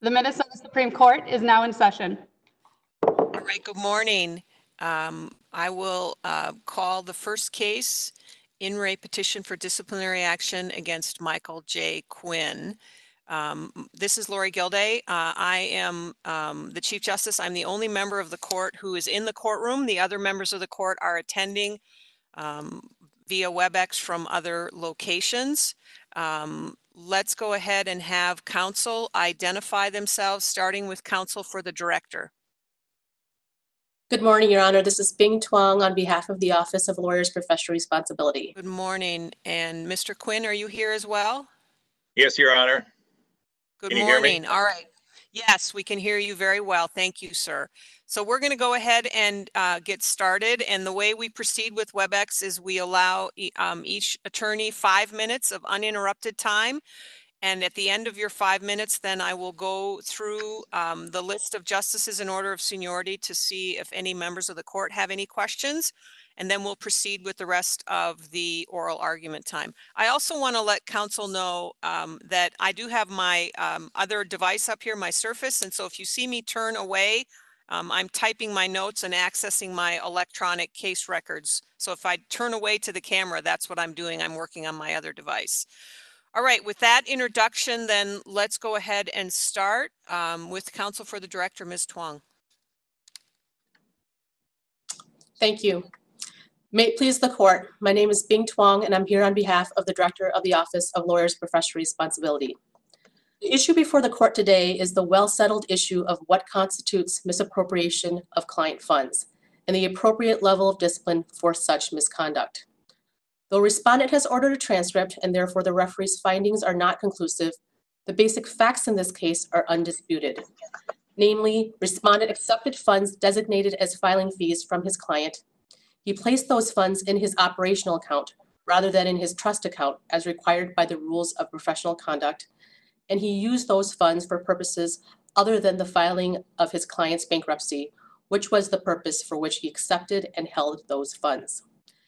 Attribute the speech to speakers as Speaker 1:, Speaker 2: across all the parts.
Speaker 1: The Minnesota Supreme Court is now in session.
Speaker 2: All right, good morning. I will call the first case, in re petition for disciplinary action against Michael J. Quinn. This is Lori Gilday. I am the Chief Justice. I'm the only member of the court who is in the courtroom. The other members of the court are attending via WebEx from other locations. Let's go ahead and have counsel identify themselves, starting with counsel for the director.
Speaker 3: Good morning, Your Honor. This is Bing Tuong on behalf of the Office of Lawyers' Professional Responsibility.
Speaker 2: Good morning. And Mr. Quinn, are you here as well?
Speaker 4: Yes, Your Honor.
Speaker 2: Good
Speaker 4: Can you hear
Speaker 2: morning.
Speaker 4: me?
Speaker 2: All right. Yes, we can hear you very well. Thank you, sir. So we're going to go ahead and get started. And the way we proceed with WebEx is we allow each attorney 5 minutes of uninterrupted time. And at the end of your 5 minutes, then I will go through the list of justices in order of seniority to see if any members of the court have any questions. And then we'll proceed with the rest of the oral argument time. I also want to let counsel know that I do have my other device up here, my Surface. And so if you see me turn away, I'm typing my notes and accessing my electronic case records. So if I turn away to the camera, that's what I'm doing. I'm working on my other device. All right, with that introduction, then let's go ahead and start with counsel for the director, Ms. Tuong.
Speaker 3: Thank you. May it please the court, my name is Bing Tuong and I'm here on behalf of the Director of the Office of Lawyers' Professional Responsibility. The issue before the court today is the well-settled issue of what constitutes misappropriation of client funds and the appropriate level of discipline for such misconduct. Though respondent has ordered a transcript and therefore the referee's findings are not conclusive, the basic facts in this case are undisputed. Namely, respondent accepted funds designated as filing fees from his client. He placed those funds in his operational account rather than in his trust account as required by the rules of professional conduct, and he used those funds for purposes other than the filing of his client's bankruptcy, which was the purpose for which he accepted and held those funds.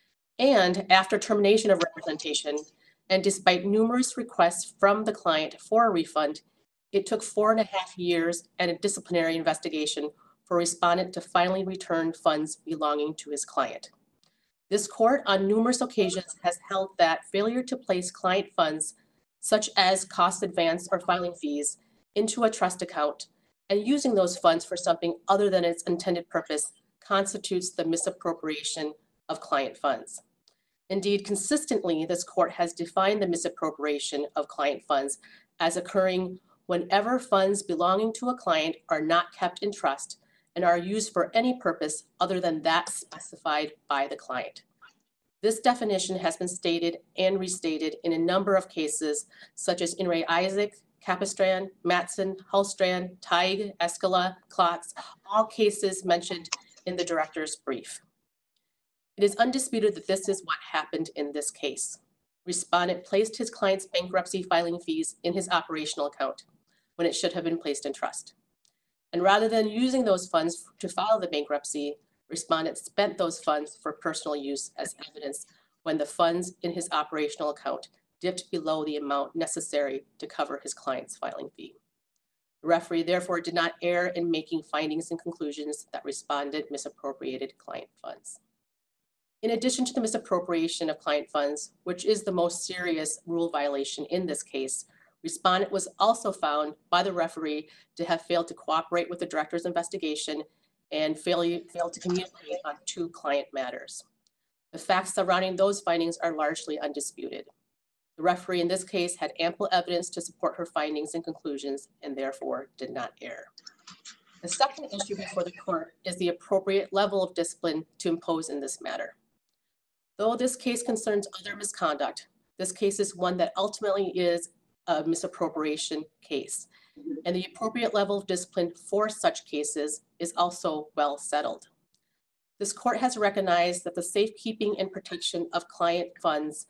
Speaker 3: And after termination of representation, and despite numerous requests from the client for a refund, it took 4.5 years and a disciplinary investigation for respondent to finally return funds belonging to his client. This court on numerous occasions has held that failure to place client funds, such as cost advance or filing fees, into a trust account and using those funds for something other than its intended purpose constitutes the misappropriation of client funds. Indeed, consistently, this court has defined the misappropriation of client funds as occurring whenever funds belonging to a client are not kept in trust and are used for any purpose other than that specified by the client. This definition has been stated and restated in a number of cases, such as In re Isaac, Capistran, Matson, Hallstrand, Teig, Escala, Klotz, all cases mentioned in the director's brief. It is undisputed that this is what happened in this case. Respondent placed his client's bankruptcy filing fees in his operational account when it should have been placed in trust. And rather than using those funds to file the bankruptcy, respondent spent those funds for personal use as evidence when the funds in his operational account dipped below the amount necessary to cover his client's filing fee. The referee therefore did not err in making findings and conclusions that respondent misappropriated client funds. In addition to the misappropriation of client funds, which is the most serious rule violation in this case, respondent was also found by the referee to have failed to cooperate with the director's investigation and failed to communicate on 2 client matters. The facts surrounding those findings are largely undisputed. The referee in this case had ample evidence to support her findings and conclusions and therefore did not err. The second issue before the court is the appropriate level of discipline to impose in this matter. Though this case concerns other misconduct, this case is one that ultimately is a misappropriation case, and the appropriate level of discipline for such cases is also well settled. This court has recognized that the safekeeping and protection of client funds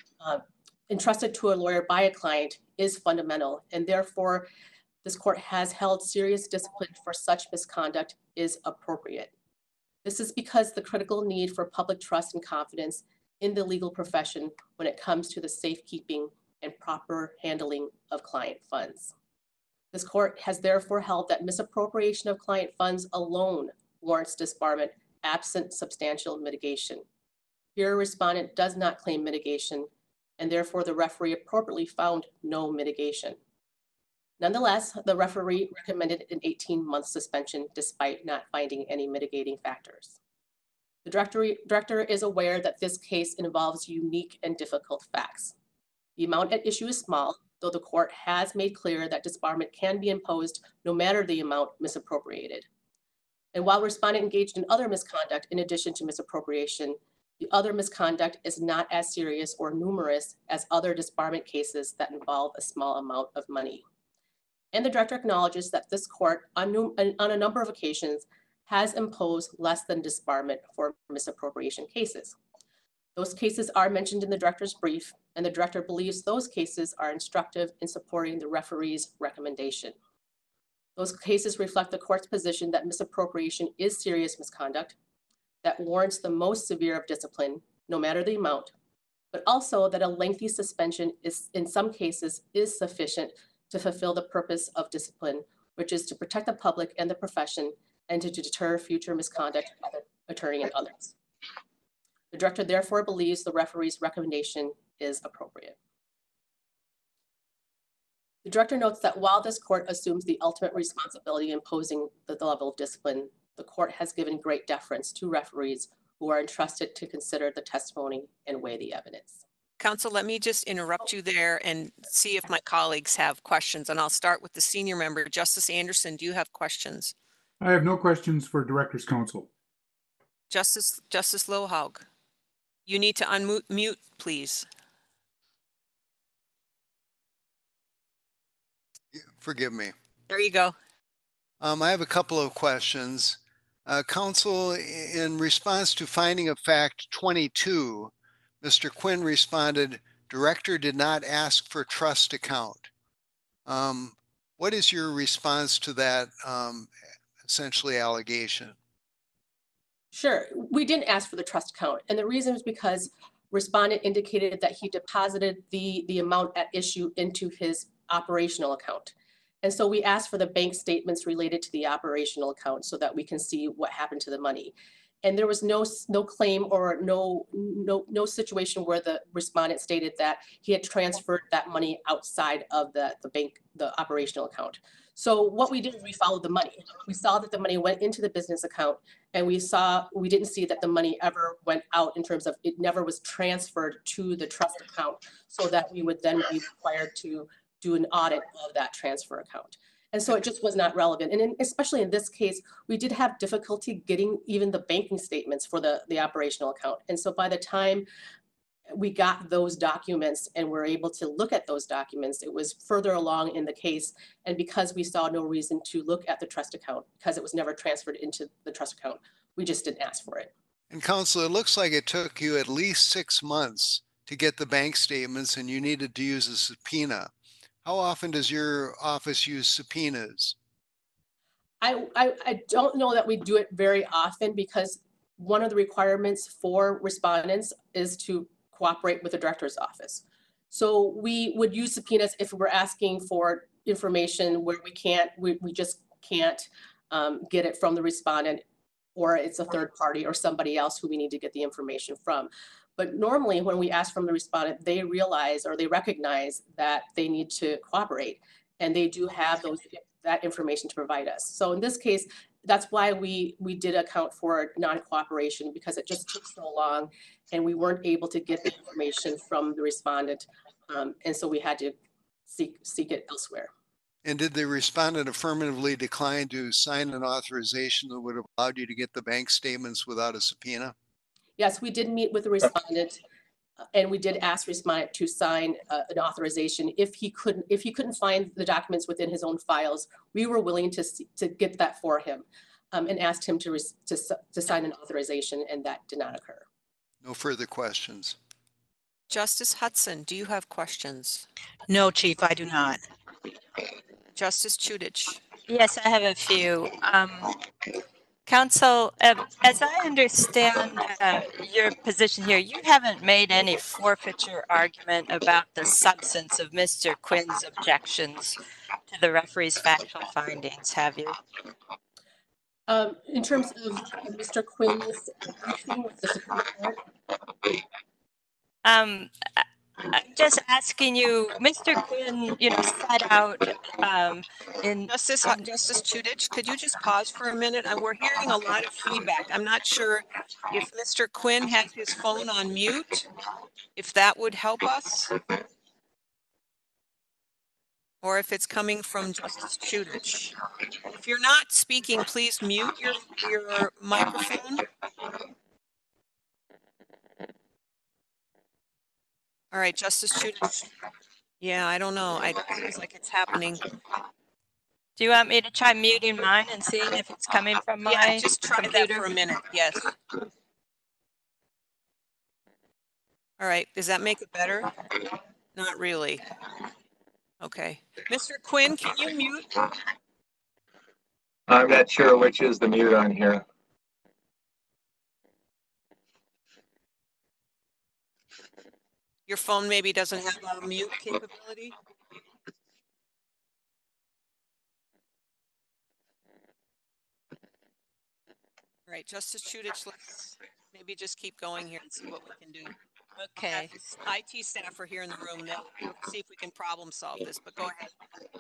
Speaker 3: entrusted to a lawyer by a client is fundamental, and therefore this court has held serious discipline for such misconduct is appropriate. This is because the critical need for public trust and confidence in the legal profession when it comes to the safekeeping and proper handling of client funds. This court has therefore held that misappropriation of client funds alone warrants disbarment absent substantial mitigation. Here, respondent does not claim mitigation, and therefore the referee appropriately found no mitigation. Nonetheless, the referee recommended an 18-month suspension despite not finding any mitigating factors. The director is aware that this case involves unique and difficult facts. The amount at issue is small, though the court has made clear that disbarment can be imposed no matter the amount misappropriated. And while respondent engaged in other misconduct in addition to misappropriation, the other misconduct is not as serious or numerous as other disbarment cases that involve a small amount of money. And the director acknowledges that this court, on a number of occasions, has imposed less than disbarment for misappropriation cases. Those cases are mentioned in the director's brief, and the director believes those cases are instructive in supporting the referee's recommendation. Those cases reflect the court's position that misappropriation is serious misconduct that warrants the most severe of discipline, no matter the amount, but also that a lengthy suspension is, in some cases, is sufficient to fulfill the purpose of discipline, which is to protect the public and the profession and to deter future misconduct by the attorney and others. The director therefore believes the referee's recommendation is appropriate. The director notes that while this court assumes the ultimate responsibility in imposing the level of discipline, the court has given great deference to referees who are entrusted to consider the testimony and weigh the evidence.
Speaker 2: Counsel, let me just interrupt you there and see if my colleagues have questions, and I'll start with the senior member. Justice Anderson, do you have questions?
Speaker 5: I have no questions for Director's Counsel.
Speaker 2: Justice Lohaug, you need to unmute, please.
Speaker 6: Forgive me.
Speaker 2: There you go.
Speaker 6: I have a couple of questions. Counsel, in response to finding of fact 22, Mr. Quinn responded, "Director did not ask for trust account." What is your response to that essentially allegation?
Speaker 3: Sure, we didn't ask for the trust account, and the reason is because respondent indicated that he deposited the amount at issue into his operational account. And so we asked for the bank statements related to the operational account so that we can see what happened to the money. And there was no claim or no situation where the respondent stated that he had transferred that money outside of the bank, the operational account. So what we did is we followed the money. We saw that the money went into the business account, and we didn't see that the money ever went out in terms of it never was transferred to the trust account, so that we would then be required to do an audit of that transfer account. And so it just was not relevant. And especially in this case, we did have difficulty getting even the banking statements for the operational account. And so by the time we got those documents and were able to look at those documents, it was further along in the case. And because we saw no reason to look at the trust account, because it was never transferred into the trust account, we just didn't ask for it.
Speaker 6: And Counsel, it looks like it took you at least 6 months to get the bank statements, and you needed to use a subpoena. How often does your office use subpoenas?
Speaker 3: I don't know that we do it very often, because one of the requirements for respondents is to cooperate with the director's office. So we would use subpoenas if we're asking for information where we just can't get it from the respondent, or it's a third party or somebody else who we need to get the information from. But normally when we ask from the respondent, they realize or they recognize that they need to cooperate, and they do have that information to provide us. So in this case, that's why we did account for non-cooperation, because it just took so long and we weren't able to get the information from the respondent. And so we had to seek it elsewhere.
Speaker 6: And did the respondent affirmatively decline to sign an authorization that would have allowed you to get the bank statements without a subpoena?
Speaker 3: Yes, we did meet with the respondent, and we did ask respondent to sign an authorization. If he couldn't find the documents within his own files, we were willing to get that for him, and asked him to sign an authorization, and that did not occur.
Speaker 6: No further questions.
Speaker 2: Justice Hudson, do you have questions?
Speaker 7: No, Chief, I do not.
Speaker 2: Justice Chudich.
Speaker 8: Yes, I have a few. Counsel, as I understand your position here, you haven't made any forfeiture argument about the substance of Mr. Quinn's objections to the referee's factual findings, have you?
Speaker 3: In terms of Mr. Quinn's briefing with the Supreme Court,
Speaker 8: I'm just asking you, Mr. Quinn, set out in
Speaker 2: Justice Chudich, could you just pause for a minute? We're hearing a lot of feedback. I'm not sure if Mr. Quinn has his phone on mute, if that would help us. Or if it's coming from Justice Chudich. If you're not speaking, please mute your microphone. All right, Justice Chudich. Yeah, I don't know. It feels like it's happening.
Speaker 8: Do you want me to try muting mine and seeing if it's coming from my
Speaker 2: Yeah, just try
Speaker 8: computer?
Speaker 2: that for a minute. Yes. All right, does that make it better? Not really. Okay. Mr. Quinn, can you mute?
Speaker 4: I'm not sure which is the mute on here.
Speaker 2: Your phone maybe doesn't have a mute capability. All right, Justice Chudich, let's maybe just keep going here and see what we can do.
Speaker 8: Okay.
Speaker 2: IT staff are here in the room. They'll see if we can problem solve this, but go ahead.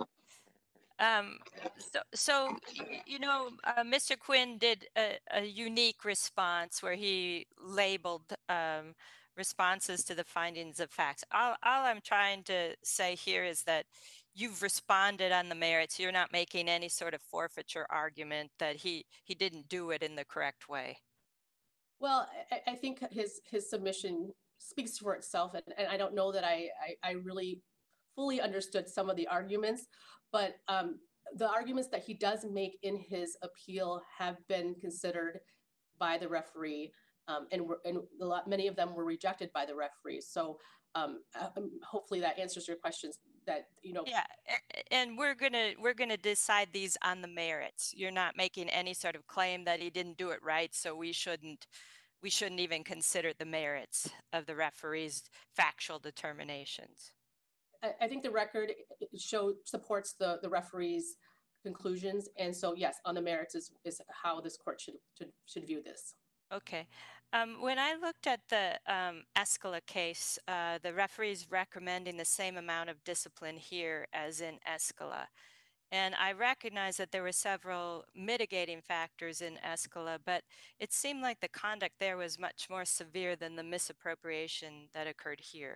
Speaker 8: Mr. Quinn did a unique response where he labeled responses to the findings of facts. All I'm trying to say here is that you've responded on the merits. You're not making any sort of forfeiture argument that he didn't do it in the correct way.
Speaker 3: well, I think his submission speaks for itself, and I don't know that I really fully understood some of the arguments, but the arguments that he does make in his appeal have been considered by the referee, and many of them were rejected by the referee. So hopefully that answers your questions.
Speaker 8: Yeah, and we're gonna decide these on the merits. You're not making any sort of claim that he didn't do it right, so we shouldn't even consider the merits of the referee's factual determinations.
Speaker 3: I think the record supports the referee's conclusions, and so yes, on the merits is how this court should view this.
Speaker 8: Okay. When I looked at the Escala case, the referee's recommending the same amount of discipline here as in Escala. And I recognize that there were several mitigating factors in Escala, but it seemed like the conduct there was much more severe than the misappropriation that occurred here.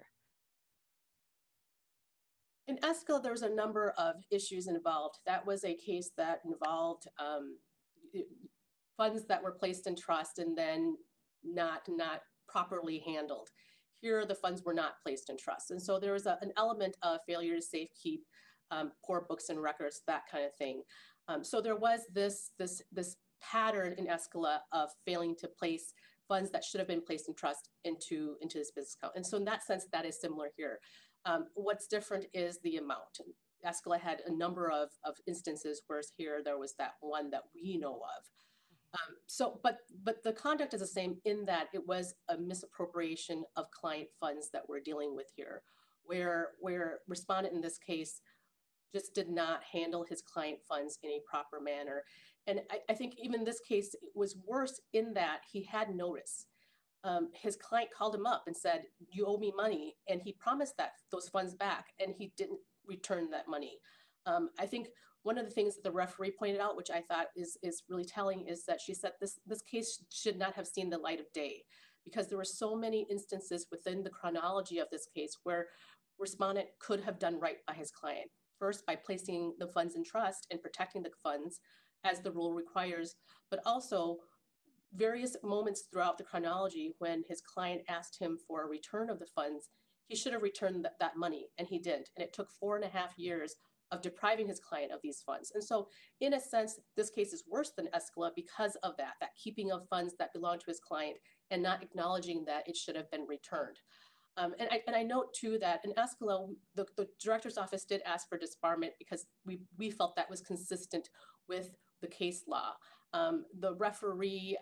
Speaker 3: In Escala, there was a number of issues involved. That was a case that involved funds that were placed in trust and then not properly handled. Here, the funds were not placed in trust. And so there was an element of failure to safekeep, poor books and records, that kind of thing. So there was this pattern in Escala of failing to place funds that should have been placed in trust into this business account. And so in that sense, that is similar here. What's different is the amount. Escala had a number of instances, whereas here there was that one that we know of. But the conduct is the same in that it was a misappropriation of client funds that we're dealing with here, where respondent in this case just did not handle his client funds in a proper manner. And I think even this case was worse in that he had notice. His client called him up and said, "You owe me money," and he promised those funds back, and he didn't return that money. I think one of the things that the referee pointed out, which I thought is really telling, is that she said this case should not have seen the light of day, because there were so many instances within the chronology of this case where respondent could have done right by his client. First, by placing the funds in trust and protecting the funds as the rule requires, but also various moments throughout the chronology when his client asked him for a return of the funds, he should have returned that money, and he didn't. And it took 4.5 years of depriving his client of these funds. And so in a sense, this case is worse than Escala because of that keeping of funds that belong to his client and not acknowledging that it should have been returned. And I note too that in Escala, the director's office did ask for disbarment because we felt that was consistent with the case law. The referee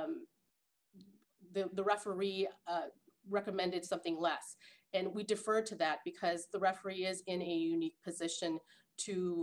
Speaker 3: the referee recommended something less, and we deferred to that because the referee is in a unique position to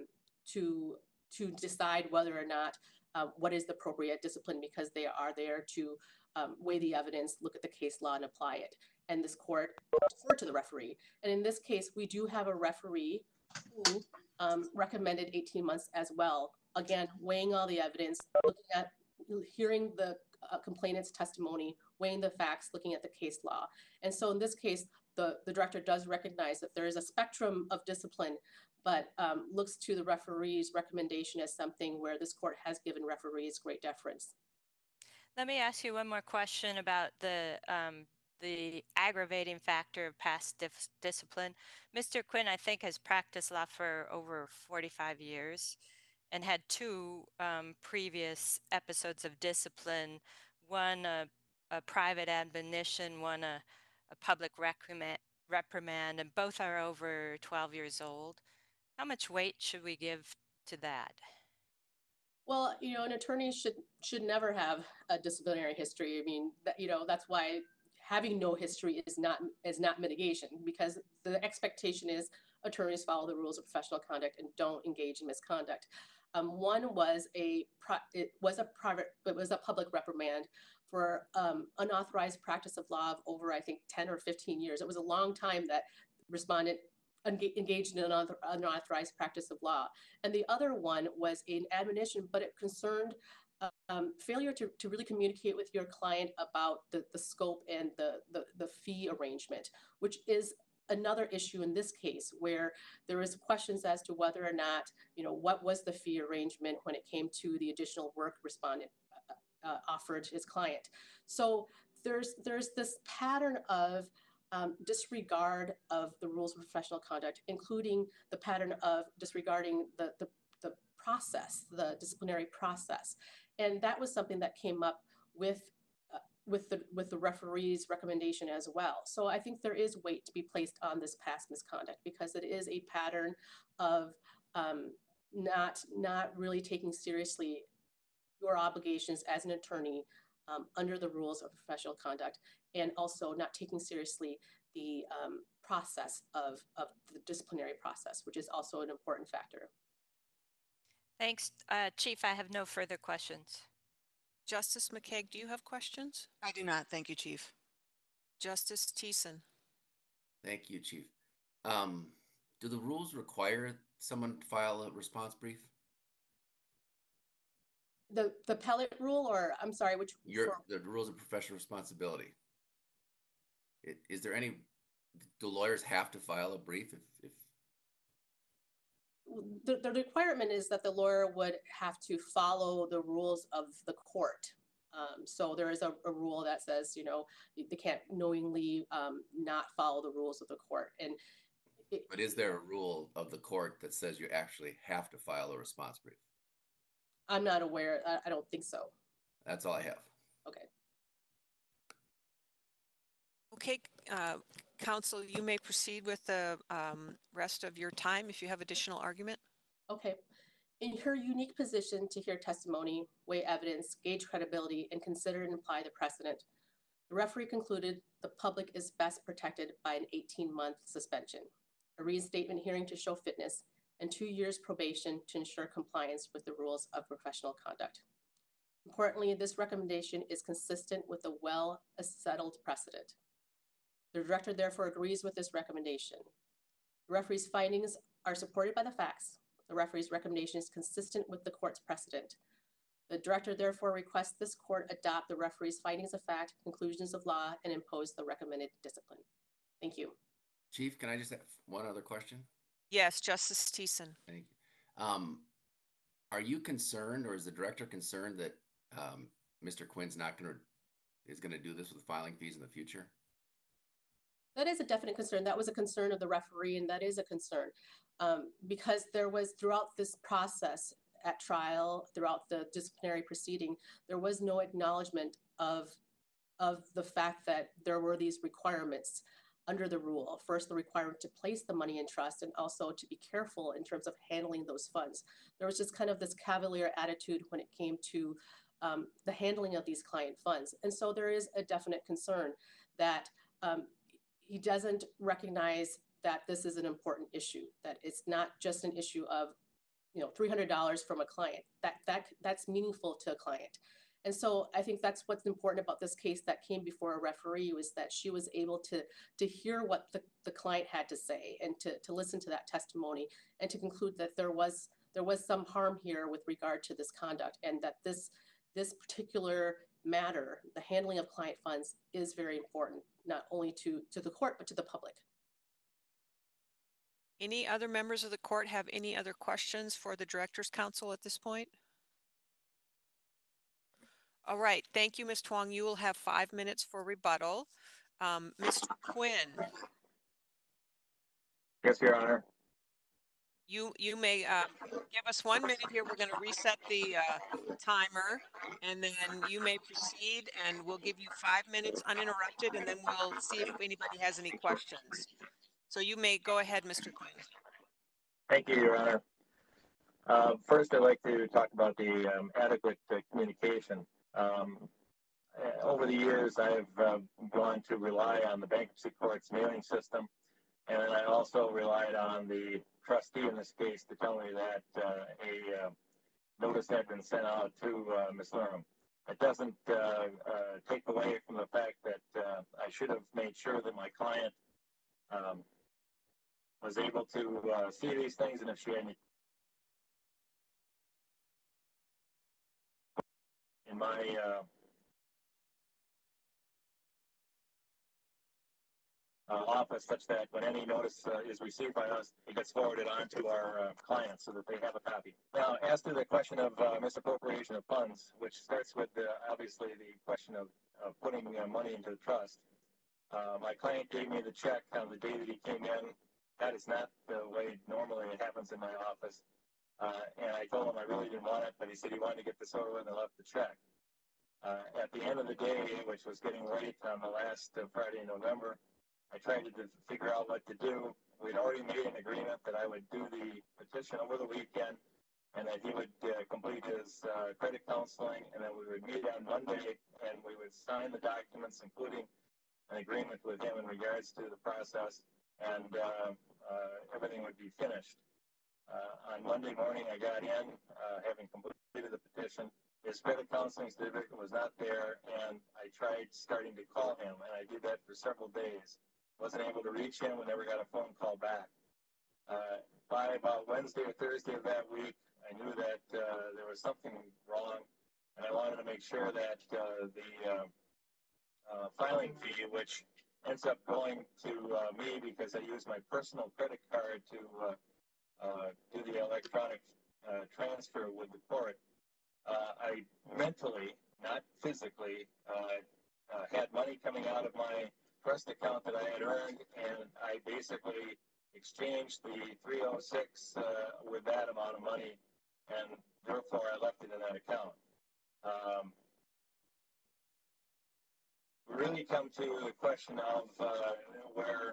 Speaker 3: decide whether or not what is the appropriate discipline, because they are there to weigh the evidence, look at the case law, and apply it. And this court deferred to the referee. And in this case, we do have a referee who recommended 18 months as well. Again, weighing all the evidence, looking at, hearing the complainant's testimony, weighing the facts, looking at the case law. And so in this case, the director does recognize that there is a spectrum of discipline, but looks to the referee's recommendation as something where this court has given referees great deference.
Speaker 8: Let me ask you one more question about the aggravating factor of past discipline. Mr. Quinn, I think, has practiced law for over 45 years and had two previous episodes of discipline, one a private admonition, one a public reprimand, and both are over 12 years old. How much weight should we give to that?
Speaker 3: Well, you know, an attorney should never have a disciplinary history. I mean, that's why having no history is not mitigation, because the expectation is attorneys follow the rules of professional conduct and don't engage in misconduct. One was a public reprimand for unauthorized practice of law of over, I think, 10 or 15 years. It was a long time that respondent engaged in an unauthorized practice of law. And the other one was an admonition, but it concerned failure to really communicate with your client about the scope and the fee arrangement, which is another issue in this case, where there is questions as to whether or not, what was the fee arrangement when it came to the additional work respondent offered his client. So there's this pattern of disregard of the rules of professional conduct, including the pattern of disregarding the process, the disciplinary process. And that was something that came up with the referee's recommendation as well. So I think there is weight to be placed on this past misconduct, because it is a pattern of not really taking seriously your obligations as an attorney under the rules of professional conduct, and also not taking seriously the process of the disciplinary process, which is also an important factor.
Speaker 8: Thanks, Chief. I have no further questions.
Speaker 2: Justice McKeag, do you have questions?
Speaker 7: I do not. Thank you, Chief.
Speaker 2: Justice Thiessen.
Speaker 9: Thank you, Chief. Do the rules require someone to file a response brief?
Speaker 3: The pellet rule, or I'm sorry, which?
Speaker 9: The rules of professional responsibility. Is there any, do lawyers have to file a brief if
Speaker 3: the requirement is that the lawyer would have to follow the rules of the court. So there is a rule that says, they can't knowingly not follow the rules of the court. But
Speaker 9: is there a rule of the court that says you actually have to file a response brief?
Speaker 3: I'm not aware. I don't think so.
Speaker 9: That's all I have.
Speaker 3: Okay.
Speaker 2: Okay, counsel, you may proceed with the rest of your time if you have additional argument.
Speaker 3: Okay. In her unique position to hear testimony, weigh evidence, gauge credibility, and consider and apply the precedent, the referee concluded the public is best protected by an 18-month suspension, a reinstatement hearing to show fitness, and 2 years probation to ensure compliance with the rules of professional conduct. Importantly, this recommendation is consistent with the well-settled precedent. The director therefore agrees with this recommendation. The referee's findings are supported by the facts. The referee's recommendation is consistent with the court's precedent. The director therefore requests this court adopt the referee's findings of fact, conclusions of law, and impose the recommended discipline. Thank you.
Speaker 9: Chief, can I just have one other question?
Speaker 2: Yes, Justice Thiessen.
Speaker 9: Thank you. Are you concerned, or is the director concerned that Mr. Quinn's is going to do this with filing fees in the future?
Speaker 3: That is a definite concern. That was a concern of the referee, and that is a concern because there was, throughout this process at trial, throughout the disciplinary proceeding, there was no acknowledgement of the fact that there were these requirements under the rule. First, the requirement to place the money in trust and also to be careful in terms of handling those funds. There was just kind of this cavalier attitude when it came to the handling of these client funds. And so there is a definite concern that he doesn't recognize that this is an important issue, that it's not just an issue of, you know, $300 from a client. That's meaningful to a client. And so I think that's what's important about this case that came before a referee, was that she was able to hear what the client had to say and to listen to that testimony and to conclude that there was some harm here with regard to this conduct, and that this particular matter, the handling of client funds, is very important, not only to the court, but to the public.
Speaker 2: Any other members of the court have any other questions for the Directors Council at this point? All right, thank you, Ms. Twong. You will have 5 minutes for rebuttal. Mr. Quinn,
Speaker 4: Yes, Your Honor.
Speaker 2: you may give us 1 minute here. We're going to reset the timer, and then you may proceed, and we'll give you 5 minutes uninterrupted, and then we'll see if anybody has any questions. So you may go ahead, Mr. Quinn.
Speaker 4: Thank you, Your Honor. First, I'd like to talk about the adequate communication. Over the years, I've gone to rely on the bankruptcy court's mailing system, and I also relied on the trustee in this case to tell me that a notice had been sent out to Ms. Lerman. It doesn't take away from the fact that I should have made sure that my client was able to see these things, and if she had any in my office, such that when any notice is received by us, it gets forwarded on to our clients so that they have a copy. Now, as to the question of misappropriation of funds, which starts with obviously the question of putting money into the trust, my client gave me the check on the day that he came in. That is not the way normally it happens in my office. And I told him I really didn't want it, but he said he wanted to get this over with and left the check. At the end of the day, which was getting late on the last Friday in November, I tried to figure out what to do. We'd already made an agreement that I would do the petition over the weekend, and that he would complete his credit counseling, and then we would meet on Monday, and we would sign the documents, including an agreement with him in regards to the process, and everything would be finished. On Monday morning, I got in, having completed the petition. His credit counseling certificate was not there, and I tried starting to call him, and I did that for several days. Wasn't able to reach him, and never got a phone call back. By about Wednesday or Thursday of that week, I knew that there was something wrong, and I wanted to make sure that the filing fee, which ends up going to me because I use my personal credit card to do the electronic transfer with the court, I mentally, not physically, had money coming out of my trust account that I had earned, and I basically exchanged the 306 with that amount of money, and therefore I left it in that account. We really come to the question of where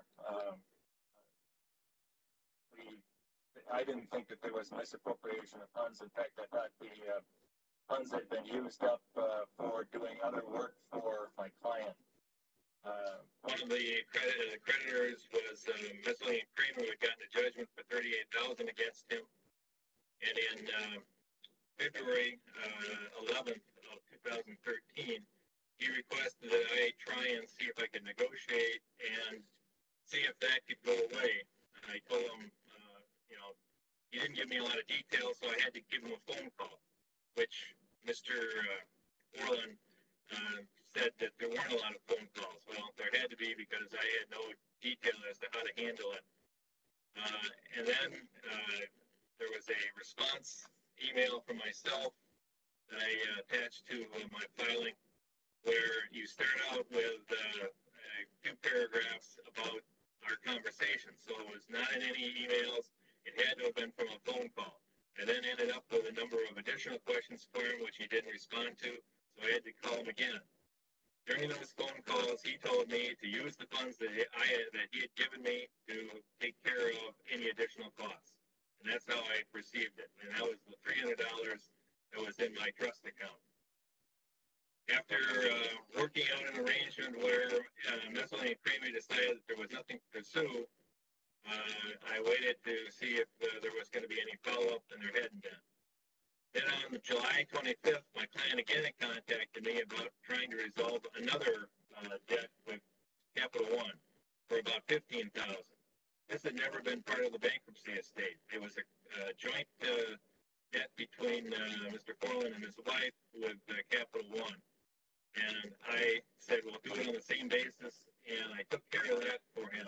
Speaker 4: I didn't think that there was misappropriation of funds. In fact, I thought the funds had been used up for doing other work for my client. One of the creditors was Miscellaneous Creamer, who had gotten a judgment for $38,000 against him. And in February 11th of 2013, he requested that I try and see if I could negotiate and see if that could go away. And I told him, he didn't give me a lot of details, so I had to give him a phone call, which Mr. Orland said that there weren't a lot of phone calls. Well, there had to be, because I had no detail as to how to handle it. And then there was a response email from myself that I attached to my filing, where you start out with a few paragraphs about our conversation. So it was not in any emails. It had to have been from a phone call. I then ended up with a number of additional questions for him, which he didn't respond to, so I had to call him again. During those phone calls, he told me to use the funds that he had given me to take care of any additional costs. And that's how I received it. And that was the $300 that was in my trust account. After working out an arrangement where Messeline and Cramy decided that there was nothing to pursue, I waited to see if there was going to be any follow-up, and there hadn't been. Then on July 25th, my client again contacted me about trying to resolve another debt with Capital One for about $15,000. This had never been part of the bankruptcy estate. It was a joint debt between Mr. Forlin and his wife with Capital One. And I said, we'll do it on the same basis, and I took care of that for him.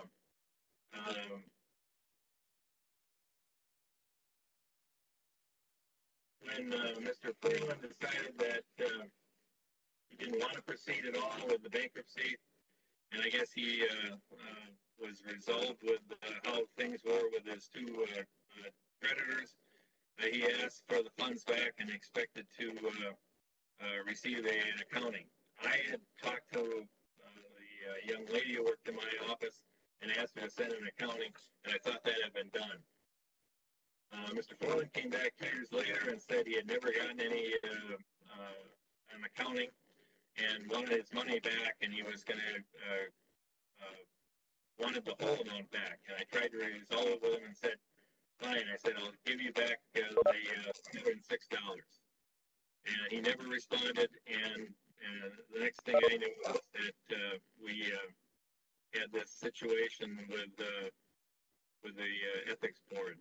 Speaker 4: When Mr. Forlin decided that he didn't want to proceed at all with the bankruptcy, and I guess he was resolved with how things were with his two creditors, he asked for the funds back and expected to receive an accounting. I had talked to the young lady who worked in my office and asked her to send an accounting, and I thought that had been done. Mr. Forlin came back 2 years later and said he had never gotten any an accounting and wanted his money back, and he was going to wanted the whole amount back. And I tried to resolve it with him and said, fine. I said, I'll give you back the $106. And he never responded. And the next thing I knew was that we had this situation with the ethics board.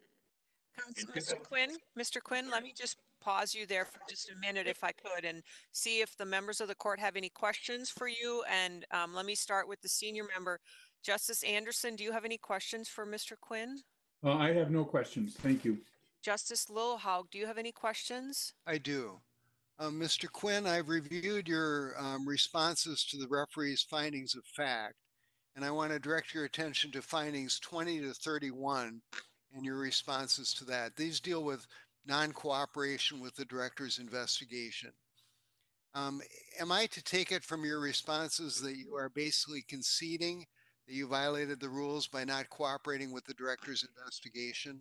Speaker 2: Mr. Quinn, let me just pause you there for just a minute if I could and see if the members of the court have any questions for you. And let me start with the senior member. Justice Anderson, do you have any questions for Mr. Quinn?
Speaker 5: I have no questions. Thank you.
Speaker 2: Justice Lilhaug, do you have any questions?
Speaker 6: I do. Mr. Quinn, I've reviewed your responses to the referee's findings of fact, and I want to direct your attention to findings 20 to 31 and your responses to that. These deal with non-cooperation with the director's investigation. Am I to take it from your responses that you are basically conceding that you violated the rules by not cooperating with the director's investigation?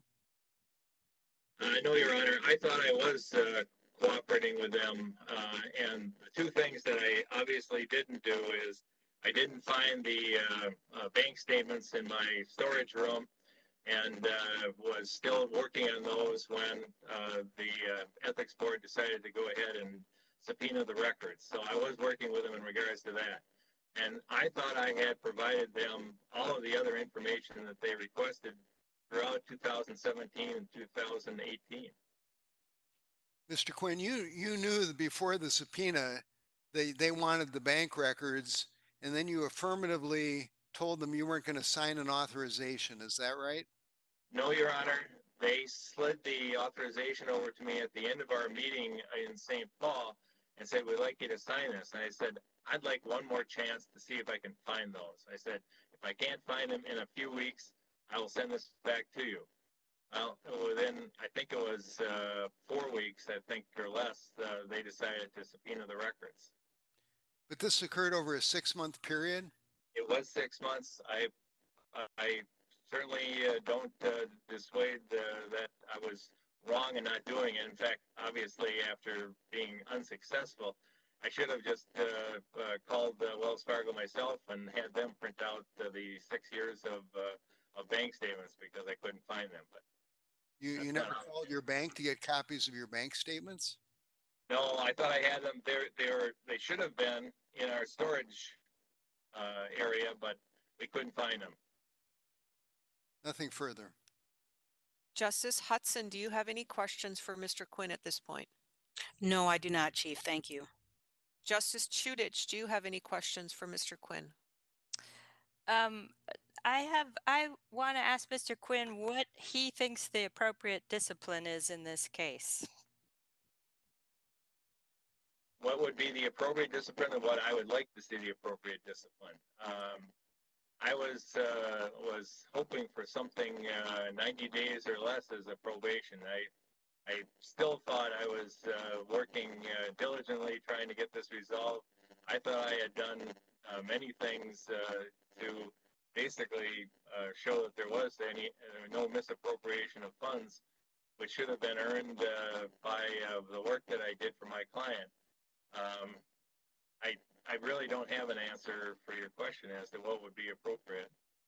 Speaker 4: No, Your Honor. I thought I was cooperating with them. And the two things that I obviously didn't do is I didn't find the bank statements in my storage room, and was still working on those when the ethics board decided to go ahead and subpoena the records. So I was working with them in regards to that. And I thought I had provided them all of the other information that they requested throughout 2017 and 2018.
Speaker 6: Mr. Quinn, you knew that before the subpoena, they wanted the bank records, and then you affirmatively told them you weren't going to sign an authorization. Is that right?
Speaker 4: No, Your Honor. They slid the authorization over to me at the end of our meeting in St. Paul and said, we'd like you to sign this. And I said, I'd like one more chance to see if I can find those. I said, if I can't find them in a few weeks, I will send this back to you. Well, within, I think it was 4 weeks, I think, or less, they decided to subpoena the records.
Speaker 6: But this occurred over a 6-month period?
Speaker 4: It was 6 months. I certainly don't dissuade that I was wrong in not doing it. In fact, obviously, after being unsuccessful, I should have just called Wells Fargo myself and had them print out the 6 years of bank statements because I couldn't find them. But
Speaker 6: you never called your bank to get copies of your bank statements?
Speaker 4: No, I thought I had them. They should have been in our storage area, but we couldn't find them.
Speaker 6: Nothing further.
Speaker 2: Justice Hudson, do you have any questions for Mr. Quinn at this point?
Speaker 7: No, I do not, Chief. Thank you.
Speaker 2: Justice Chudich, do you have any questions for Mr. Quinn?
Speaker 8: I want to ask Mr. Quinn what he thinks the appropriate discipline is in this case.
Speaker 4: What would be the appropriate discipline and what I would like to see the appropriate discipline? I was hoping for something 90 days or less as a probation. I still thought I was working diligently trying to get this resolved. I thought I had done many things to basically show that there was no misappropriation of funds, which should have been earned by the work that I did for my client. I really don't have an answer for your question as to what would be appropriate.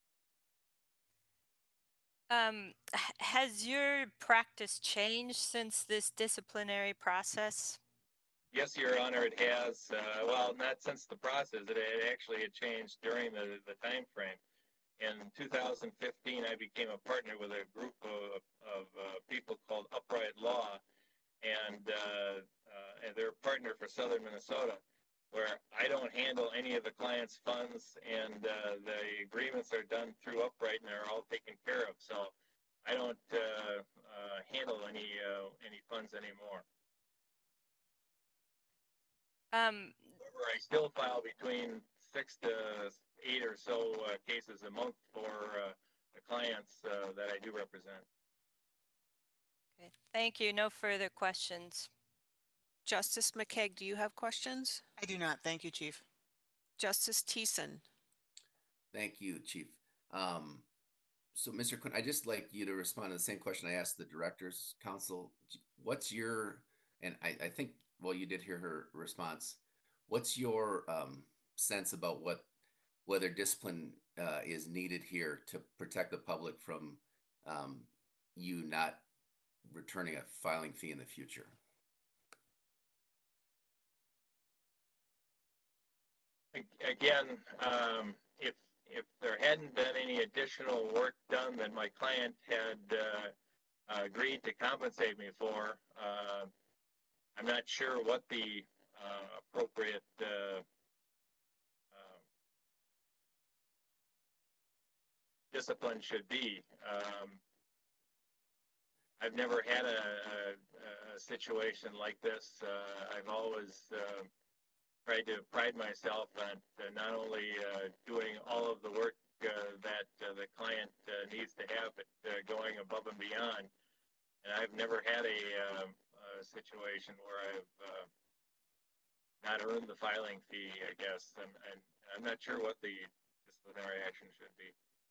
Speaker 8: Has your practice changed since this disciplinary process?
Speaker 4: Yes, Your Honor, it has. Well, not since the process. It actually had changed during the time frame. In 2015, I became a partner with a group of people called Upright Law, and they're a partner for Southern Minnesota, where I don't handle any of the client's funds, and the agreements are done through Upright, and they're all taken care of. So I don't handle any funds anymore. However, I still file between 6 to 8 or so cases a month for the clients that I do represent.
Speaker 8: Okay, thank you. No further questions.
Speaker 2: Justice McKeag, do you have questions?
Speaker 7: I do not. Thank you, Chief.
Speaker 2: Justice Thiessen.
Speaker 9: Thank you, Chief. So, Mr. Quinn, I'd just like you to respond to the same question I asked the Directors Council. What's your, and I think, well, you did hear her response. What's your sense about whether discipline is needed here to protect the public from you not returning a filing fee in the future?
Speaker 4: Again, if there hadn't been any additional work done that my client had agreed to compensate me for, I'm not sure what the appropriate discipline should be. I've never had a situation like this. I've always tried to pride myself on not only doing all of the work that the client needs to have, but going above and beyond. And I've never had a situation where I've not earned the filing fee, I guess. And I'm not sure what the disciplinary action should be.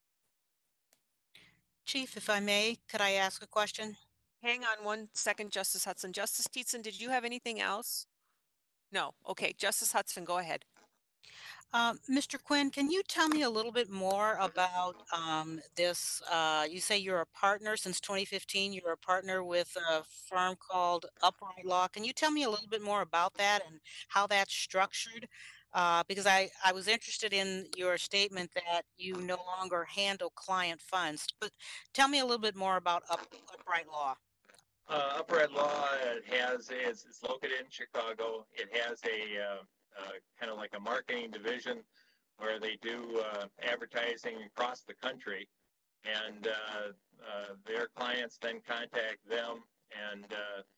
Speaker 7: Chief, if I may, could I ask a question?
Speaker 2: Hang on one second, Justice Hudson. Justice Thiessen, did you have anything else? No. Okay, Justice Hudson, go ahead.
Speaker 7: Mr. Quinn, can you tell me a little bit more about this? You say you're a partner since 2015. You're a partner with a firm called Upright Law. Can you tell me a little bit more about that and how that's structured? Because I was interested in your statement that you no longer handle client funds. But tell me a little bit more about Upright Law.
Speaker 4: Upright Law is located in Chicago. It has a kind of like a marketing division where they do advertising across the country, and their clients then contact them and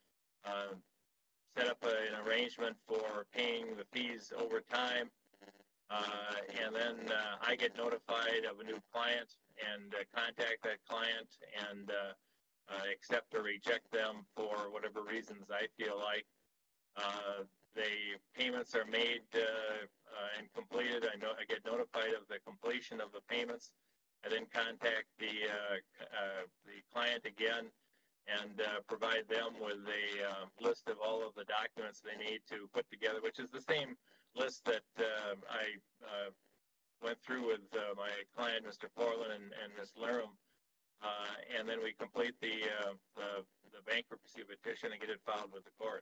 Speaker 4: set up an arrangement for paying the fees over time. And then I get notified of a new client and contact that client and accept or reject them for whatever reasons I feel like. The payments are made and completed. I get notified of the completion of the payments. I then contact the client again and provide them with a list of all of the documents they need to put together, which is the same list that I went through with my client, Mr. Portland and Ms. Larum. And then we complete the bankruptcy petition and get it filed with the court.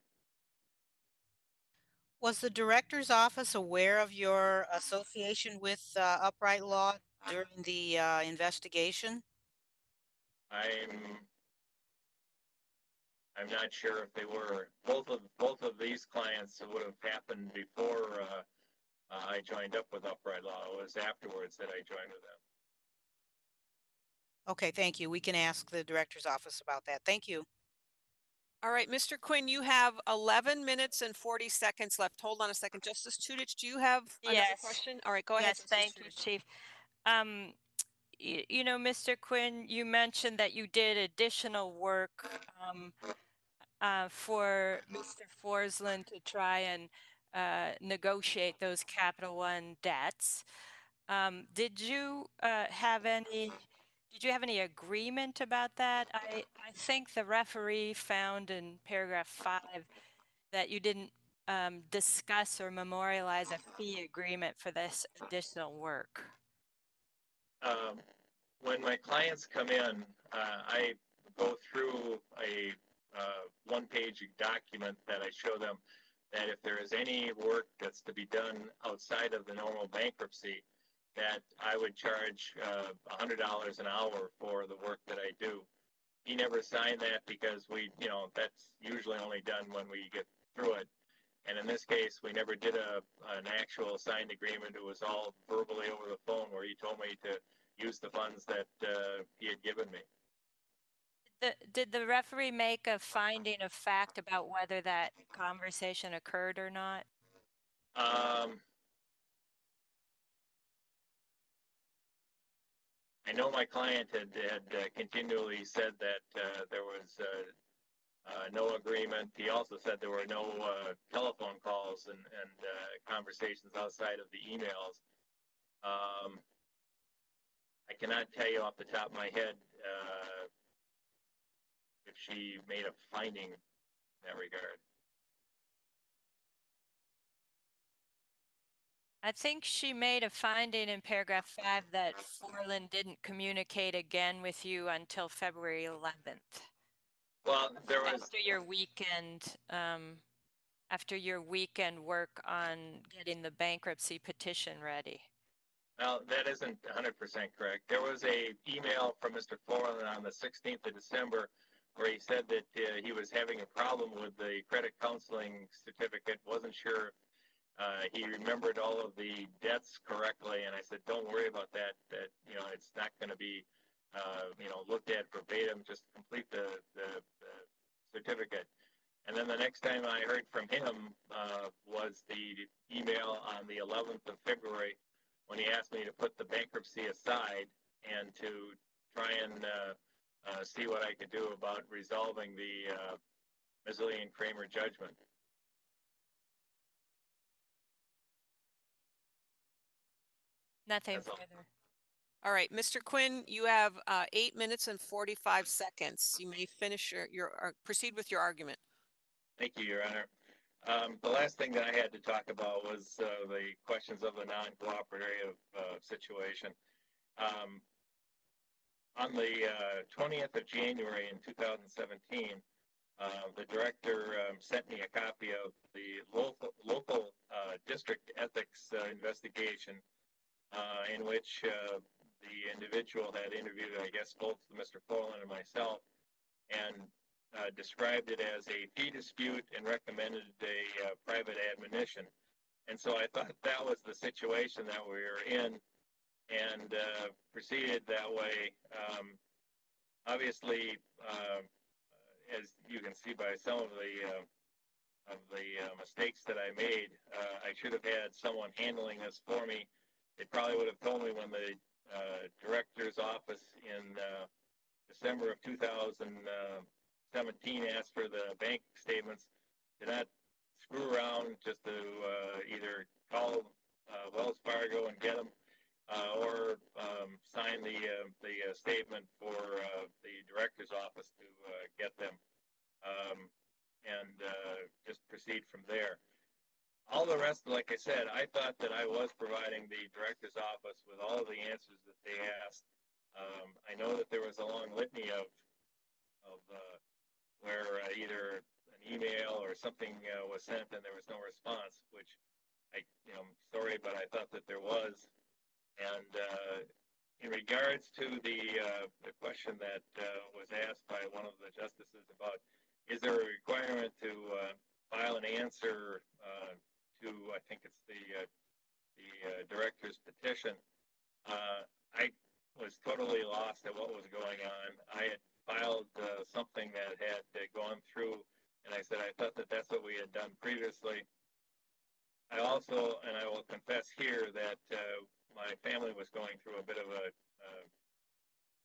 Speaker 7: Was the director's office aware of your association with Upright Law during the investigation?
Speaker 4: I'm not sure if they were. Both of these clients would have happened before I joined up with Upright Law. It was afterwards that I joined with them.
Speaker 7: Okay, thank you. We can ask the director's office about that. Thank you.
Speaker 2: All right, Mr. Quinn, you have 11 minutes and 40 seconds left. Hold on a second. Justice Tudich, do you have another
Speaker 8: Yes.
Speaker 2: question? All right, go ahead.
Speaker 8: Yes, thank you, Chief. You know, Mr. Quinn, you mentioned that you did additional work for Mr. Forsland to try and negotiate those Capital One debts. Did you have any? Did you have any agreement about that? I think the referee found in paragraph 5 that you didn't discuss or memorialize a fee agreement for this additional work.
Speaker 4: When my clients come in, I go through a one-page document that I show them that if there is any work that's to be done outside of the normal bankruptcy, that I would charge $100 an hour for the work that I do. He never signed that because that's usually only done when we get through it. And in this case, we never did an actual signed agreement. It was all verbally over the phone where he told me to use the funds that he had given me.
Speaker 8: Did the referee make a finding of fact about whether that conversation occurred or not?
Speaker 4: I know my client had continually said that there was no agreement. He also said there were no telephone calls and conversations outside of the emails. I cannot tell you off the top of my head if she made a finding in that regard.
Speaker 8: I think she made a finding in paragraph 5 that Forlin didn't communicate again with you until February 11th.
Speaker 4: Well, there was
Speaker 8: after your weekend work on getting the bankruptcy petition ready.
Speaker 4: Well, that isn't 100% correct. There was a email from Mr. Forlin on the 16th of December where he said that he was having a problem with the credit counseling certificate, wasn't sure he remembered all of the debts correctly, and I said, don't worry about that, it's not going to be, looked at verbatim, just complete the certificate. And then the next time I heard from him was the email on the 11th of February when he asked me to put the bankruptcy aside and to try and see what I could do about resolving the Mazzillian Kramer judgment.
Speaker 8: Nothing
Speaker 4: That's all.
Speaker 8: further.
Speaker 2: All right, Mr. Quinn, you have 8 minutes and 45 seconds. You may finish proceed with your argument.
Speaker 4: Thank you, Your Honor. The last thing that I had to talk about was the questions of the non-cooperative situation. On the 20th of January in 2017, the director sent me a copy of the local district ethics investigation in which the individual had interviewed, I guess, both Mr. Forlin and myself, and described it as a fee dispute and recommended a private admonition. And so I thought that was the situation that we were in, and proceeded that way. Obviously, as you can see by some of the mistakes that I made, I should have had someone handling this for me. They probably would have told me when the director's office in December of 2017 asked for the bank statements, to not screw around, just to either call Wells Fargo and get them, or sign the statement for the director's office to get them, and just proceed from there. All the rest, like I said, I thought that I was providing the director's office with all of the answers that they asked. I know that there was a long litany of where either an email or something was sent and there was no response, which I'm sorry, but I thought that there was. And in regards to the question that was asked by one of the justices about, is there a requirement to file an answer to, I think it's the director's petition, I was totally lost at what was going on. I had filed something that had gone through, and I said I thought that that's what we had done previously. I also, and I will confess here, that my family was going through a bit of a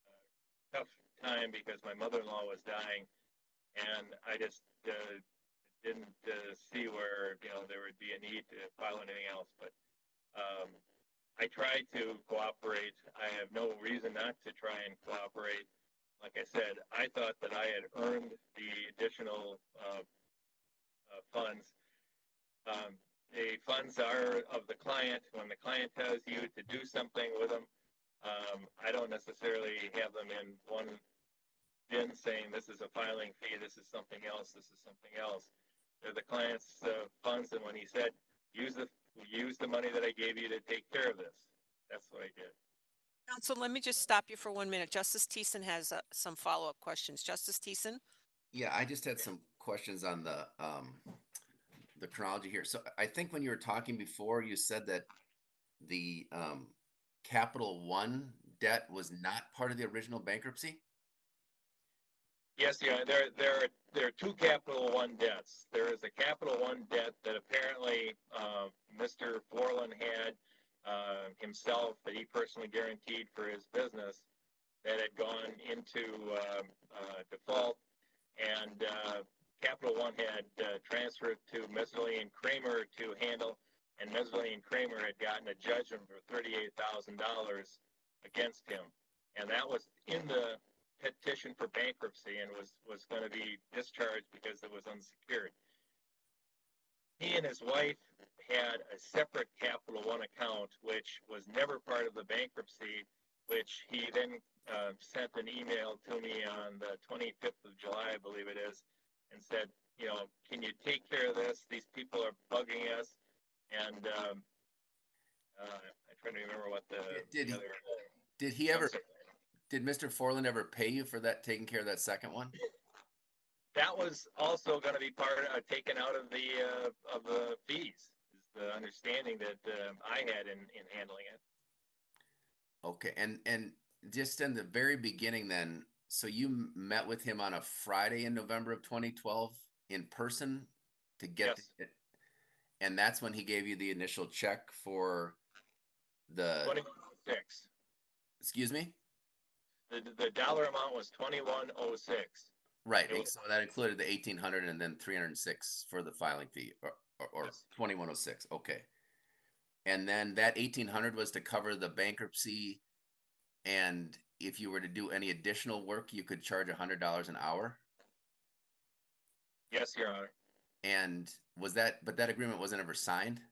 Speaker 4: tough time because my mother-in-law was dying, and I just didn't see where, there would be a need to file anything else, but I tried to cooperate. I have no reason not to try and cooperate. Like I said, I thought that I had earned the additional funds. The funds are of the client. When the client tells you to do something with them, I don't necessarily have them in one bin saying this is a filing fee, this is something else, this is something else. They're the client's funds, and when he said, use the money that I gave you to take care of this, that's what I did.
Speaker 2: Council, let me just stop you for 1 minute. Justice Thiessen has some follow-up questions. Justice Thiessen?
Speaker 9: Yeah, I just had some questions on the chronology here. So I think when you were talking before, you said that the Capital One debt was not part of the original bankruptcy.
Speaker 4: Yes, yeah, there are two Capital One debts. There is a Capital One debt that apparently Mr. Forlin had himself, that he personally guaranteed for his business, that had gone into default, and Capital One had transferred to Messerly and Kramer to handle, and Messerly and Kramer had gotten a judgment for $38,000 against him, and that was in the petition for bankruptcy and was going to be discharged because it was unsecured. He and his wife had a separate Capital One account, which was never part of the bankruptcy, which he then sent an email to me on the 25th of July, I believe it is, and said, can you take care of this? These people are bugging us. And I'm trying to remember what
Speaker 9: Did Mr. Forlin ever pay you for that, taking care of that second one?
Speaker 4: That was also going to be part taken out of the fees. Is the understanding that I had in handling it.
Speaker 9: Okay, and just in the very beginning, then, so you met with him on a Friday in November of 2012 in person to get,
Speaker 4: yes.
Speaker 9: And that's when he gave you the initial check for the
Speaker 4: 2106.
Speaker 9: Excuse me.
Speaker 4: The dollar amount was 2106.
Speaker 9: Right. So that included the 1,800 and then 306 for the filing fee, or
Speaker 4: yes.
Speaker 9: 2106. Okay. And then that 1,800 was to cover the bankruptcy. And if you were to do any additional work, you could charge $100 an hour.
Speaker 4: Yes, Your Honor.
Speaker 9: And but that agreement wasn't ever signed?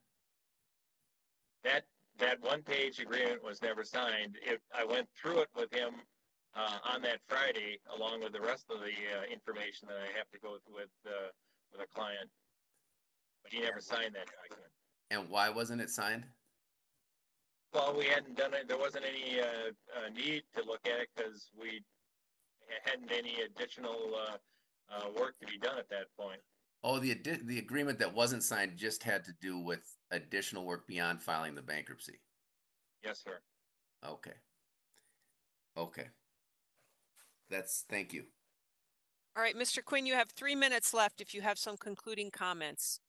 Speaker 4: That one-page agreement was never signed. I went through it with him on that Friday, along with the rest of the information that I have to go through with a client. But he never signed that document.
Speaker 9: And why wasn't it signed?
Speaker 4: Well, we hadn't done it. There wasn't any need to look at it because we hadn't any additional work to be done at that point.
Speaker 9: Oh, the agreement that wasn't signed just had to do with additional work beyond filing the bankruptcy.
Speaker 4: Yes, sir.
Speaker 9: Okay. Okay. Thank you.
Speaker 2: All right, Mr. Quinn, you have 3 minutes left if you have some concluding comments.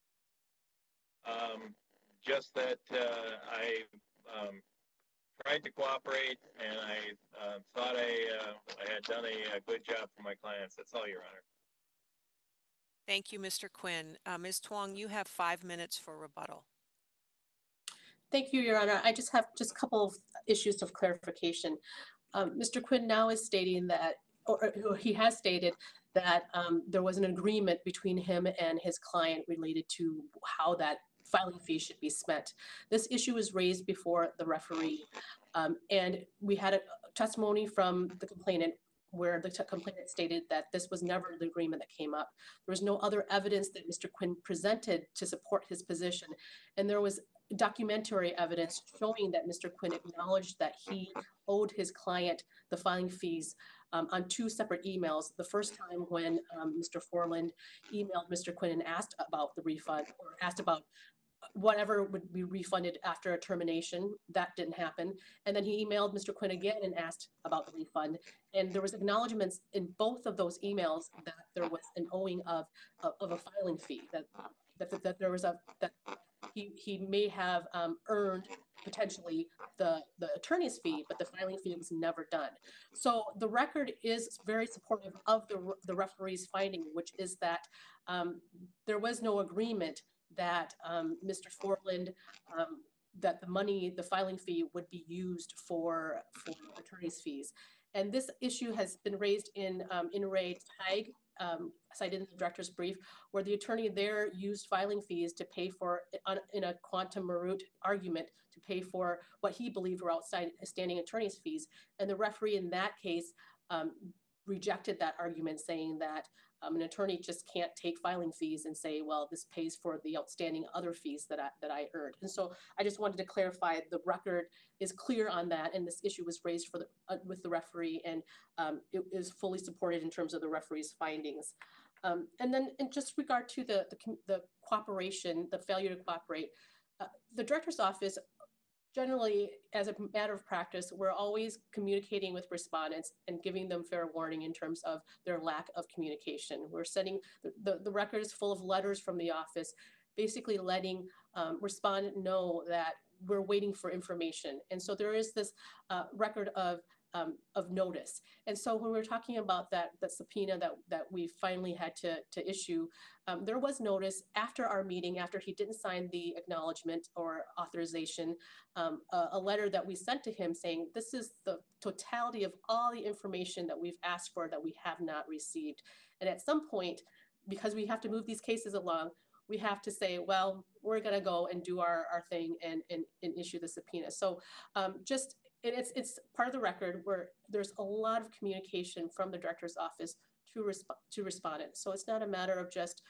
Speaker 4: Just that I tried to cooperate, and I thought I had done a good job for my clients. That's all, Your Honor.
Speaker 2: Thank you, Mr. Quinn. Ms. Twong, you have 5 minutes for rebuttal.
Speaker 3: Thank you, Your Honor. I just have a couple of issues of clarification. Mr. Quinn now is stating that, or he has stated that there was an agreement between him and his client related to how that filing fee should be spent. This issue was raised before the referee, and we had a testimony from the complainant where the complainant stated that this was never the agreement that came up. There was no other evidence that Mr. Quinn presented to support his position, and there was documentary evidence showing that Mr. Quinn acknowledged that he owed his client the filing fees on 2 separate emails. The first time when Mr. Forland emailed Mr. Quinn and asked about the refund, or asked about whatever would be refunded after a termination. That didn't happen. And then he emailed Mr. Quinn again and asked about the refund. And there was acknowledgments in both of those emails that there was an owing of a filing fee, that there was that he may have earned potentially the attorney's fee, but the filing fee was never done. So the record is very supportive of the referee's finding, which is that there was no agreement that Mr. Fortland, that the filing fee would be used for attorney's fees. And this issue has been raised in Ray Teig, cited in the director's brief, where the attorney there used filing fees to pay for, in a quantum meruit argument, to pay for what he believed were outstanding attorney's fees. And the referee in that case rejected that argument, saying that an attorney just can't take filing fees and say, well, this pays for the outstanding other fees that I earned. And so I just wanted to clarify the record is clear on that, and this issue was raised for with the referee, and it is fully supported in terms of the referee's findings. And then in just regard to the cooperation, the failure to cooperate, the director's office, generally, as a matter of practice, we're always communicating with respondents and giving them fair warning in terms of their lack of communication. We're sending, the record is full of letters from the office, basically letting respondent know that we're waiting for information. And so there is this record of notice. And so when we're talking about that subpoena that we finally had to issue, there was notice after our meeting, after he didn't sign the acknowledgement or authorization, a letter that we sent to him saying, this is the totality of all the information that we've asked for that we have not received. And at some point, because we have to move these cases along, we have to say, well, we're gonna go and do our thing and issue the subpoena. So it's part of the record where there's a lot of communication from the director's office to respondents. So it's not a matter of just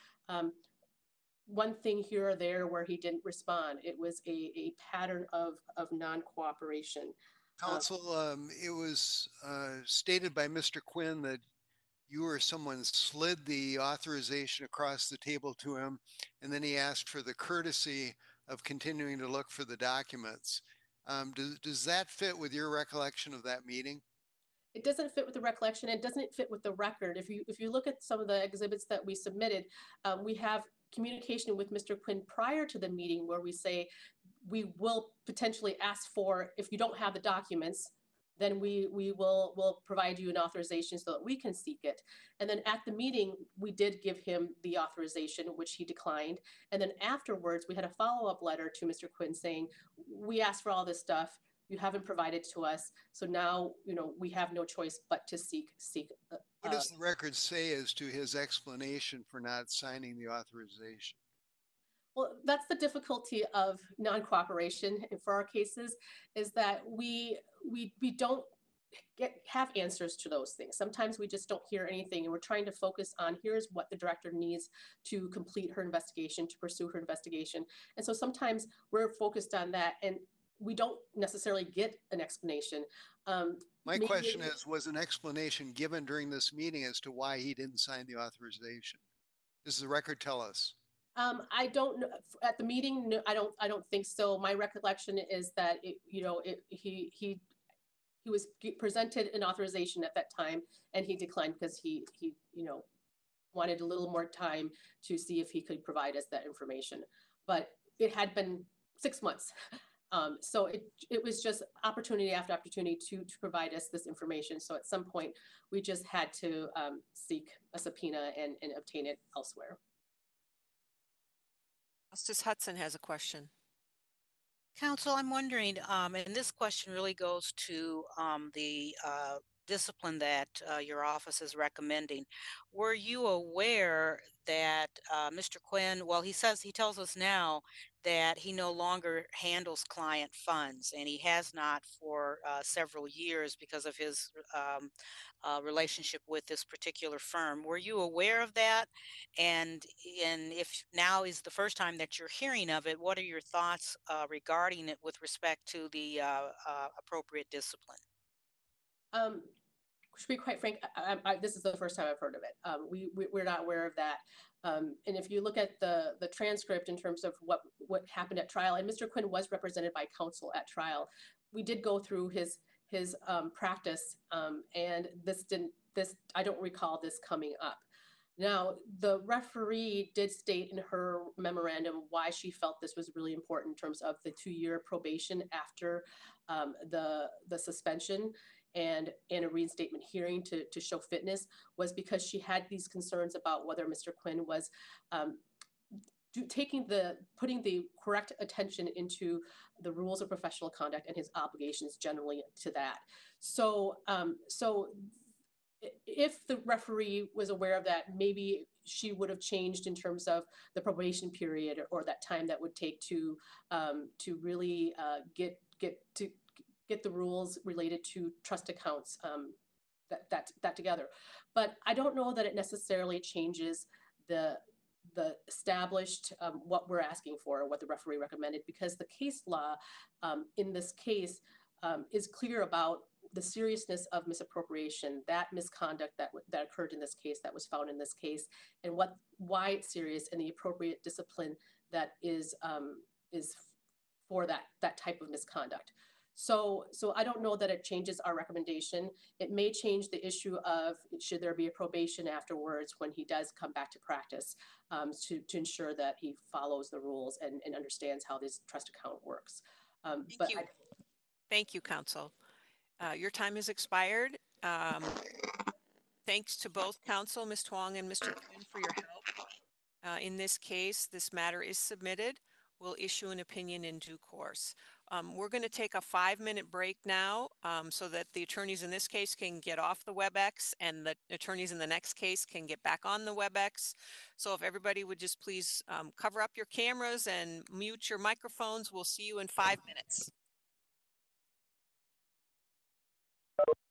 Speaker 3: one thing here or there where he didn't respond. It was a pattern of non-cooperation.
Speaker 6: Counsel, it was stated by Mr. Quinn that you or someone slid the authorization across the table to him, and then he asked for the courtesy of continuing to look for the documents. Does that fit with your recollection of that meeting?
Speaker 3: It doesn't fit with the recollection. It doesn't fit with the record. If you look at some of the exhibits that we submitted, we have communication with Mr. Quinn prior to the meeting where we say, we will potentially ask for, if you don't have the documents, then we will provide you an authorization so that we can seek it. And then at the meeting, we did give him the authorization, which he declined. And then afterwards, we had a follow-up letter to Mr. Quinn saying, we asked for all this stuff, you haven't provided to us, so now we have no choice but to seek.
Speaker 6: What does the record say as to his explanation for not signing the authorization?
Speaker 3: Well, that's the difficulty of non-cooperation for our cases, is that we don't have answers to those things. Sometimes we just don't hear anything, and we're trying to focus on, here's what the director needs to complete her investigation, to pursue her investigation. And so sometimes we're focused on that, and we don't necessarily get an explanation.
Speaker 6: My question is, was an explanation given during this meeting as to why he didn't sign the authorization? Does the record tell us?
Speaker 3: I don't know. At the meeting, no, I don't think so. My recollection is that he was presented an authorization at that time, and he declined because he wanted a little more time to see if he could provide us that information. But it had been 6 months. So it was just opportunity after opportunity to provide us this information. So at some point, we just had to seek a subpoena and obtain it elsewhere.
Speaker 2: Justice Hudson has a question.
Speaker 7: Counsel, I'm wondering, and this question really goes to the discipline that your office is recommending. Were you aware that Mr. Quinn, well, he tells us now that he no longer handles client funds, and he has not for several years because of his relationship with this particular firm. Were you aware of that? And if now is the first time that you're hearing of it, what are your thoughts regarding it with respect to the appropriate discipline?
Speaker 3: To be quite frank, this is the first time I've heard of it. We're not aware of that. And if you look at the transcript in terms of what happened at trial, and Mr. Quinn was represented by counsel at trial, we did go through his practice, and I don't recall this coming up. Now, the referee did state in her memorandum why she felt this was really important in terms of the 2-year probation after the suspension and a reinstatement hearing to show fitness, was because she had these concerns about whether Mr. Quinn was putting the correct attention into the rules of professional conduct and his obligations generally to that. So if the referee was aware of that, maybe she would have changed in terms of the probation period or that time that would take to really get the rules related to trust accounts that together. But I don't know that it necessarily changes the established what we're asking for, or what the referee recommended, because the case law in this case is clear about the seriousness of misappropriation, that misconduct that occurred in this case, that was found in this case, and why it's serious, and the appropriate discipline that is for that type of misconduct. So I don't know that it changes our recommendation. It may change the issue of should there be a probation afterwards when he does come back to practice, to ensure that he follows the rules and understands how this trust account works.
Speaker 2: Thank you. Thank you, counsel. Your time has expired. Thanks to both counsel, Ms. Twong and Mr. Quinn, for your help. In this case, this matter is submitted. We'll issue an opinion in due course. We're going to take a 5-minute break now so that the attorneys in this case can get off the WebEx and the attorneys in the next case can get back on the WebEx. So if everybody would just please cover up your cameras and mute your microphones, we'll see you in 5 minutes.